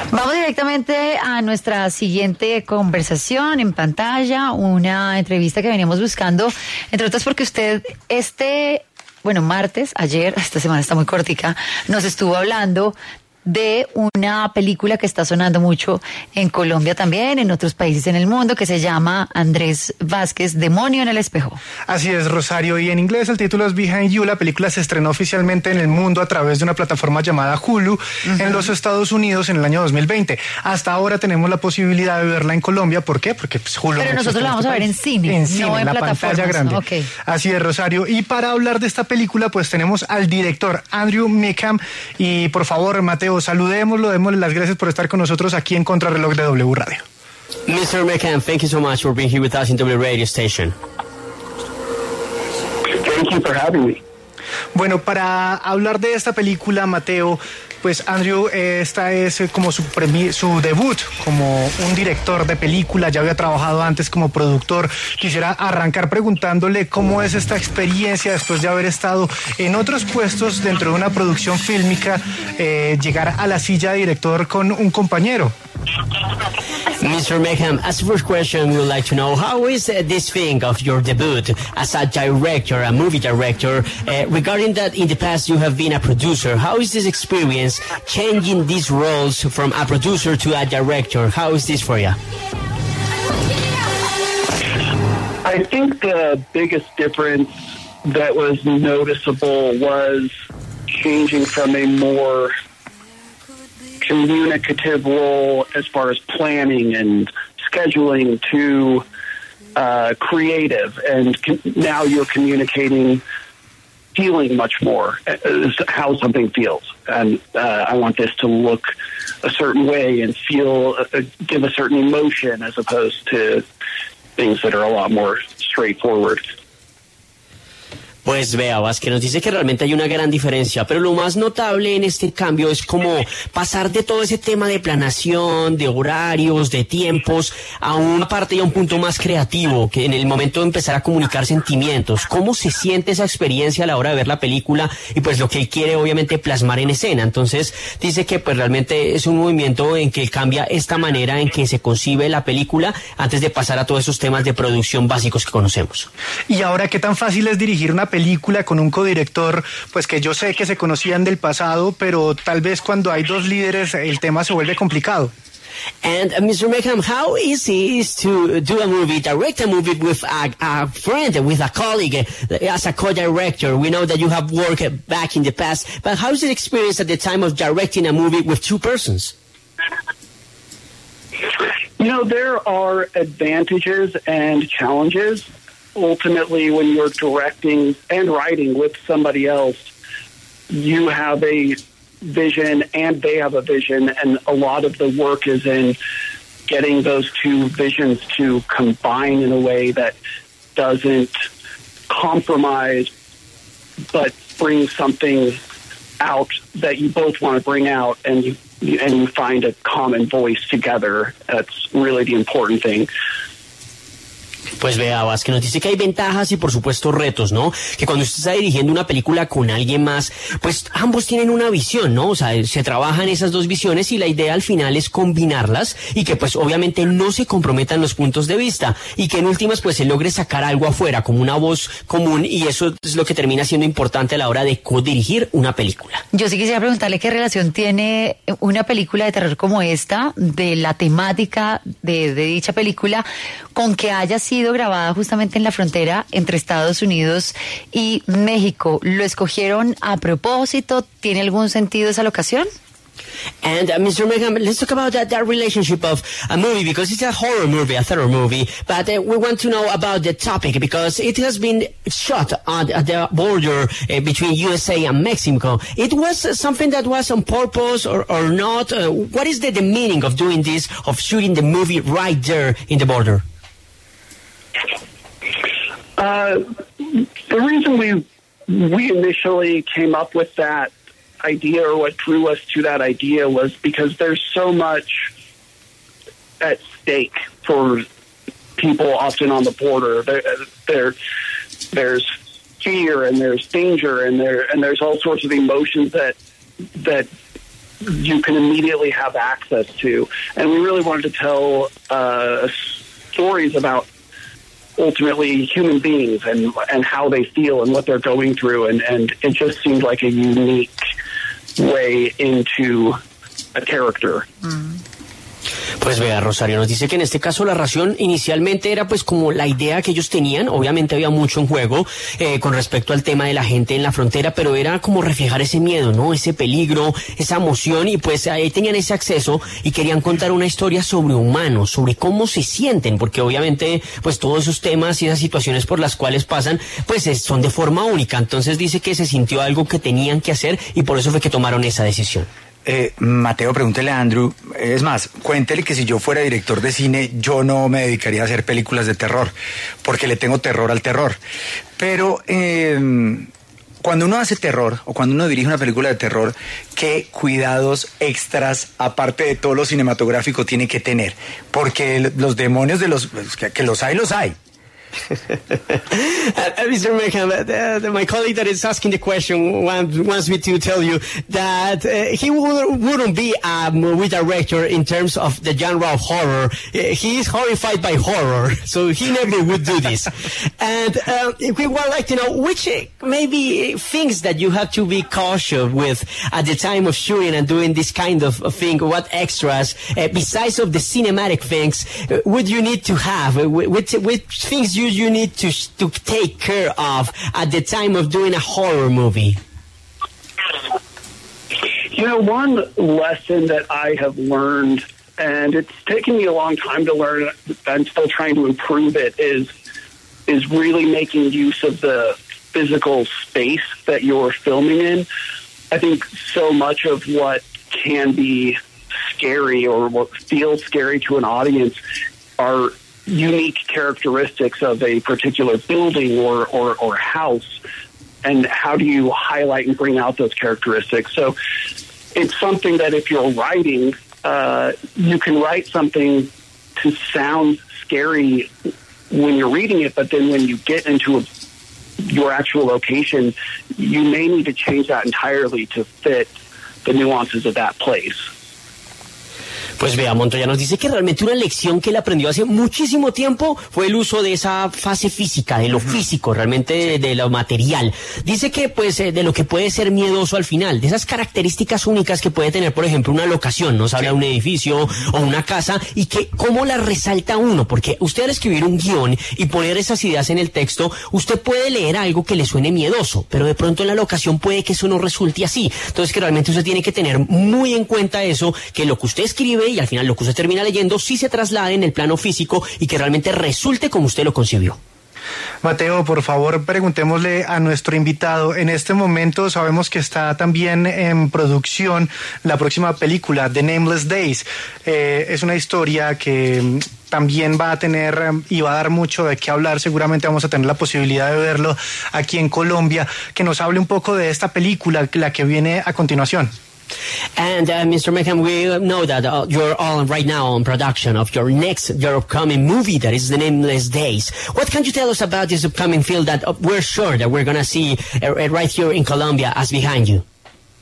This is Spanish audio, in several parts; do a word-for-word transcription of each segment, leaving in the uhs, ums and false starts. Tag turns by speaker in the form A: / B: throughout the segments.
A: Vamos directamente a nuestra siguiente conversación en pantalla, una entrevista que veníamos buscando, entre otras porque usted este, bueno, martes, ayer, esta semana está muy cortica, nos estuvo hablando de una película que está sonando mucho en Colombia también, en otros países en el mundo, que se llama Andrés Vázquez, Demonio en el espejo.
B: Así es, Rosario, y en inglés el título es Behind You. La película se estrenó oficialmente en el mundo a través de una plataforma llamada Hulu, uh-huh, en los Estados Unidos en el año dos mil veinte. Hasta ahora tenemos la posibilidad de verla en Colombia. ¿Por qué? Porque pues, Hulu
A: Pero
B: no
A: nosotros la vamos a ver en cine,
B: en cine,
A: no en,
B: en la pantalla grande.
A: Okay.
B: Así es, Rosario. Y para hablar de esta película, pues tenemos al director Andrew Mecham. Y por favor, Mateo, saludémoslo, démosle las gracias por estar con nosotros aquí en Contrarreloj de W Radio.
C: mister Mecham, thank you so much for being here with us in W Radio Station.
D: Thank you for having me.
B: Bueno, para hablar de esta película, Mateo, pues Andrew, esta es como su, premi- su debut como un director de película, ya había trabajado antes como productor. Quisiera arrancar preguntándole cómo es esta experiencia después de haber estado en otros puestos dentro de una producción fílmica, eh, llegar a la silla de director con un compañero.
C: mister Mecham, as the first question, we would like to know, how is uh, this thing of your debut as a director, a movie director, uh, regarding that in the past you have been a producer? How is this experience changing these roles from a producer to a director? How is this for you?
D: I think the biggest difference that was noticeable was changing from a more communicative role as far as planning and scheduling to uh, creative, and com- now you're communicating feeling much more, uh, how something feels, and uh, I want this to look a certain way and feel uh, give a certain emotion, as opposed to things that are a lot more straightforward.
C: Pues vea, Vázquez nos dice que realmente hay una gran diferencia, pero lo más notable en este cambio es como pasar de todo ese tema de planación, de horarios, de tiempos, a una parte y a un punto más creativo, que en el momento de empezar a comunicar sentimientos. ¿Cómo se siente esa experiencia a la hora de ver la película y pues lo que él quiere obviamente plasmar en escena? Entonces dice que pues realmente es un movimiento en que cambia esta manera en que se concibe la película antes de pasar a todos esos temas de producción básicos que conocemos.
B: Y ahora, ¿qué tan fácil es dirigir una película película con un codirector, pues que yo sé que se conocían del pasado, pero tal vez cuando hay dos líderes el tema se vuelve complicado?
C: And uh, mister Mecham, how easy is to do a movie, direct a movie with a, a friend, with a colleague, uh, as a co-director? We know that you have worked back in the past, but how is the experience at the time of directing a movie with two persons?
D: You know, there are advantages and challenges. Ultimately, when you're directing and writing with somebody else, you have a vision and they have a vision, and a lot of the work is in getting those two visions to combine in a way that doesn't compromise but brings something out that you both want to bring out, and you, and you find a common voice together. That's really the important thing.
C: Pues vea, Vázquez nos dice que hay ventajas y por supuesto retos, ¿no? Que cuando usted está dirigiendo una película con alguien más, pues ambos tienen una visión, ¿no? O sea, se trabajan esas dos visiones y la idea al final es combinarlas y que pues obviamente no se comprometan los puntos de vista y que en últimas pues se logre sacar algo afuera como una voz común, y eso es lo que termina siendo importante a la hora de codirigir una película.
A: Yo sí quisiera preguntarle qué relación tiene una película de terror como esta, de la temática de, de dicha película, con que haya sido grabada justamente en la frontera entre Estados Unidos y México. ¿Lo escogieron a propósito? ¿Tiene algún sentido esa locación?
C: And uh, mister Mecham, let's talk about that, that relationship of a movie, because it's a horror movie, a terror movie, but uh, we want to know about the topic because it has been shot at, at the border uh, between U S A and Mexico. It was uh, something that was on purpose or, or not? Uh, what is the, the meaning of doing this, of shooting the movie right there in the border?
D: Uh, the reason we we initially came up with that idea, or what drew us to that idea, was because there's so much at stake for people often on the border. There, there there's fear and there's danger and there and there's all sorts of emotions that that you can immediately have access to. And we really wanted to tell uh, stories about ultimately human beings and and how they feel and what they're going through. And, and it just seemed like a unique way into a character.
A: Mm.
C: Pues vea, Rosario nos dice que en este caso la ración inicialmente era pues como la idea que ellos tenían, obviamente había mucho en juego eh, con respecto al tema de la gente en la frontera, pero era como reflejar ese miedo, ¿no? Ese peligro, esa emoción, y pues ahí tenían ese acceso y querían contar una historia sobre humanos, sobre cómo se sienten, porque obviamente pues todos esos temas y esas situaciones por las cuales pasan pues es, son de forma única. Entonces dice que se sintió algo que tenían que hacer y por eso fue que tomaron esa decisión.
E: Eh, Mateo, pregúntele a Andrew, es más, cuéntele que si yo fuera director de cine, yo no me dedicaría a hacer películas de terror, porque le tengo terror al terror. Pero eh, cuando uno hace terror, o cuando uno dirige una película de terror, ¿qué cuidados extras, aparte de todo lo cinematográfico, tiene que tener? Porque los demonios de los... que, que los hay, los hay.
C: uh, Mister Mayhem, uh, my colleague that is asking the question wants, wants me to tell you that uh, he would, wouldn't be a movie director in terms of the genre of horror. Uh, he is horrified by horror, so he never would do this. And uh, we would like to know which uh, maybe things that you have to be cautious with at the time of shooting and doing this kind of thing. What extras, uh, besides of the cinematic things, uh, would you need to have? Uh, which, which things you you need to to take care of at the time of doing a horror movie?
D: You know, one lesson that I have learned, and it's taken me a long time to learn, I'm still trying to improve it, is is really making use of the physical space that you're filming in. I think so much of what can be scary or what feels scary to an audience are unique characteristics of a particular building or, or, or house, and how do you highlight and bring out those characteristics? So it's something that if you're writing, uh, you can write something to sound scary when you're reading it, but then when you get into a, your actual location, you may need to change that entirely to fit the nuances of that place.
C: Pues vea, Montoya nos dice que realmente una lección que él aprendió hace muchísimo tiempo fue el uso de esa fase física, de lo físico, realmente de, de lo material. Dice que pues eh, de lo que puede ser miedoso al final, de esas características únicas que puede tener, por ejemplo, una locación, nos habla de un edificio o una casa, y que cómo la resalta uno, porque usted al escribir un guión y poner esas ideas en el texto, usted puede leer algo que le suene miedoso, pero de pronto en la locación puede que eso no resulte así. Entonces que realmente usted tiene que tener muy en cuenta eso, que lo que usted escribe y al final lo que usted termina leyendo sí se traslade en el plano físico y que realmente resulte como usted lo concibió.
B: Mateo, por favor, preguntémosle a nuestro invitado. En este momento sabemos que está también en producción la próxima película, The Nameless Days. Eh, es una historia que también va a tener y va a dar mucho de qué hablar. Seguramente vamos a tener la posibilidad de verlo aquí en Colombia. Que nos hable un poco de esta película, la que viene a continuación.
C: And uh, Mister Mayhem, we know that uh, you're all right now on production of your next, your upcoming movie that is The Nameless Days. What can you tell us about this upcoming film that uh, we're sure that we're going to see uh, right here in Colombia as behind you?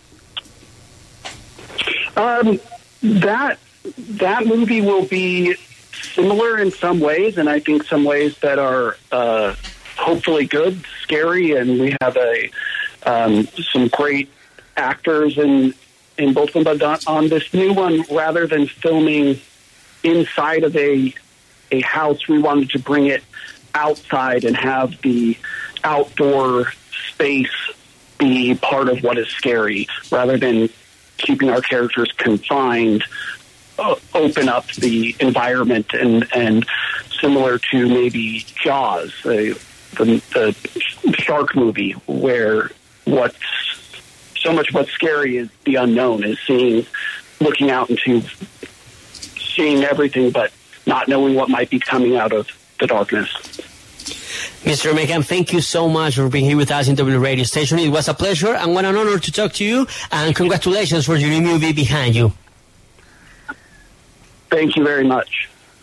D: Um, that that movie will be similar in some ways, and I think some ways that are uh, hopefully good, scary, and we have a um, some great actors and. in both of them, but on this new one, rather than filming inside of a a house, we wanted to bring it outside and have the outdoor space be part of what is scary, rather than keeping our characters confined, uh, open up the environment, and, and similar to maybe Jaws, uh, the, the shark movie, where what's so much what's scary is the unknown, is seeing, looking out into seeing everything, but not knowing what might be coming out of the darkness.
C: Mister Mayhem, thank you so much for being here with us in W Radio Station. It was a pleasure and what an honor to talk to you, and congratulations for your new movie behind you.
D: Thank you very much.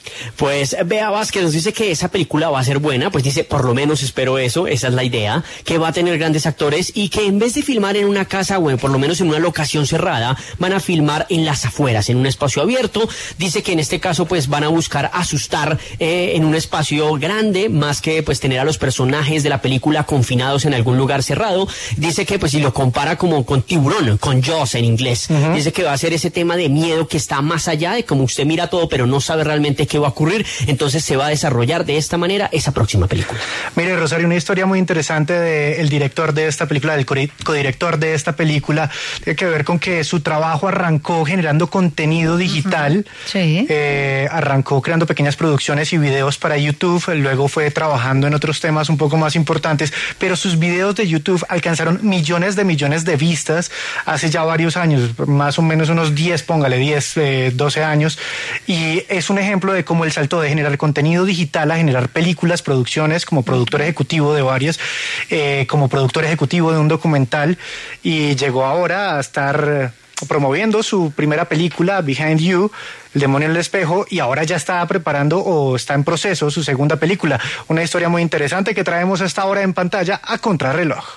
C: Pues Bea Vázquez nos dice que esa película va a ser buena, pues dice, por lo menos espero eso, esa es la idea, que va a tener grandes actores y que en vez de filmar en una casa o en, por lo menos en una locación cerrada, van a filmar en las afueras, en un espacio abierto. Dice que en este caso pues van a buscar asustar eh, en un espacio grande, más que pues tener a los personajes de la película confinados en algún lugar cerrado. Dice que pues si lo compara como con Tiburón, con Jaws en inglés, uh-huh. Dice que va a ser ese tema de miedo que está más allá de como usted mira todo pero no sabe realmente qué va a ocurrir, entonces se va a desarrollar de esta manera esa próxima película.
B: Mire, Rosario, una historia muy interesante del director de esta película, del codirector de esta película, tiene que ver con que su trabajo arrancó generando contenido digital, uh-huh. Sí. eh, arrancó creando pequeñas producciones y videos para YouTube, luego fue trabajando en otros temas un poco más importantes, pero sus videos de YouTube alcanzaron millones de millones de vistas hace ya varios años, más o menos unos diez, póngale diez, eh, doce años, y es un ejemplo de cómo el salto de generar contenido digital a generar películas, producciones, como productor ejecutivo de varias, eh, como productor ejecutivo de un documental, y llegó ahora a estar promoviendo su primera película, Behind You, El demonio en el espejo, y ahora ya está preparando o está en proceso su segunda película. Una historia muy interesante que traemos hasta ahora en pantalla a contrarreloj.